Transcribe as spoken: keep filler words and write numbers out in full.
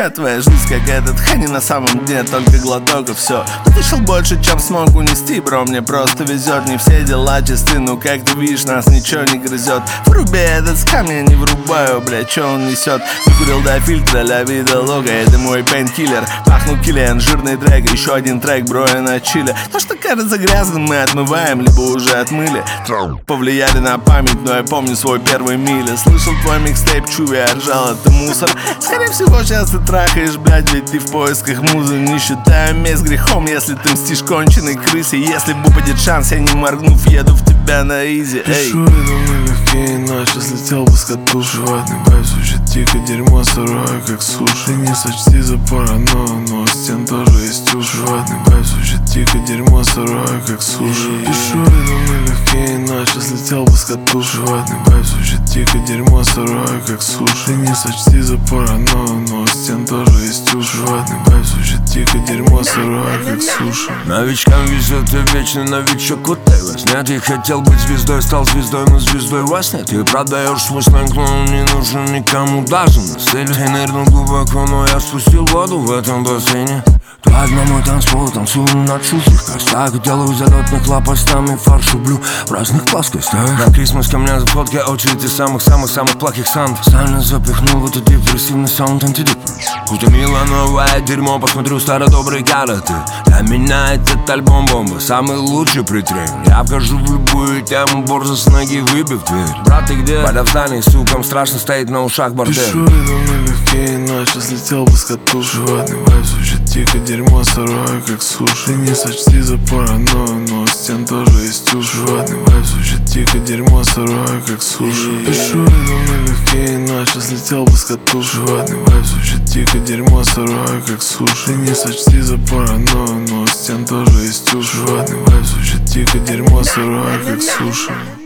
Вся твоя жизнь как этот хани, на самом дне только глоток и все. Ты вышел больше, чем смог унести, бро, мне просто везет. Не все дела чисты, ну как ты видишь, нас ничего не грызет. Вруби этот скам, я не врубаю, бля, че он несет. Выкурил до фильтра, ля вида лога, это мой пейнкиллер. Пахнул киллиан, жирный трек, еще один трек, бро, я на чиле. То, что кажется грязным, мы отмываем, либо уже отмыли. Повлияли на память, но я помню свой первый мили. Слышал твой микстейп, чуви, я ржал, это мусор. Скорее всего, сейчас ты трахаешь, блядь, ведь ты в поисках музы. Не считаю месть грехом, если ты мстишь конченой крысе. Если выпадет шанс, я не моргнув, еду в тебя на изи. Пишу это налегке, иначе слетел бы с катушек. Животный вайб звучит дико, дерьмо сырое, как суши. Не сочти за паранойю, но у стен тоже есть уши. Животный вайб звучит дико, дерьмо сырое, как суши. Пишу это налегке, иначе слетел бы с катушек. Животный вайб звучит дико, дерьмо сырое, как суши. Не сочти за паранойю, но у стен тоже есть уши. Животный вайб звучит дико, дерьмо сырое, как суши. Новичкам везет, ты вечный новичок, вот ты вас нет. Я хотел быть звездой, стал звездой, но звездой вас нет. Ты продаешь свой сленг, но он не нужен никому даже на стиле. Ты нырнул глубоко, но я спустил воду в этом бассейне. Твой мой танцпол, танцую на чужих костях. Делаю залетных лопастями фарш рублю в разных плоскостях. На Крисмас ко мне зафотки очереди самых-самых-самых плохих сант. Сально запихнул в этот депрессивный саунд антидепрессив. Утомило новое дерьмо, посмотрю стародобрый карате. Для меня этот альбом бомба, самый лучший притрейн. Я вхожу в любую тему, борзо с ноги выбив дверь. Брат, ты где? Вода в здании, сукам страшно стоит на ушах бордель. Пишу это налегке, иначе слетел бы с катушек. Животный вайб звучит дико, дерьмо сырое, как суши. Ты не сочти за паранойю, но у стен тоже есть уши. Животный вайб звучит дико, дерьмо сырое, как суши. Пишу это налегке, иначе слетел бы с катушек. Животный вайб звучит дико, дерьмо сырое, как суши. Ты не сочти за паранойю, но у стен тоже есть уши. Животный вайб звучит дико, дерьмо сырое, как суши.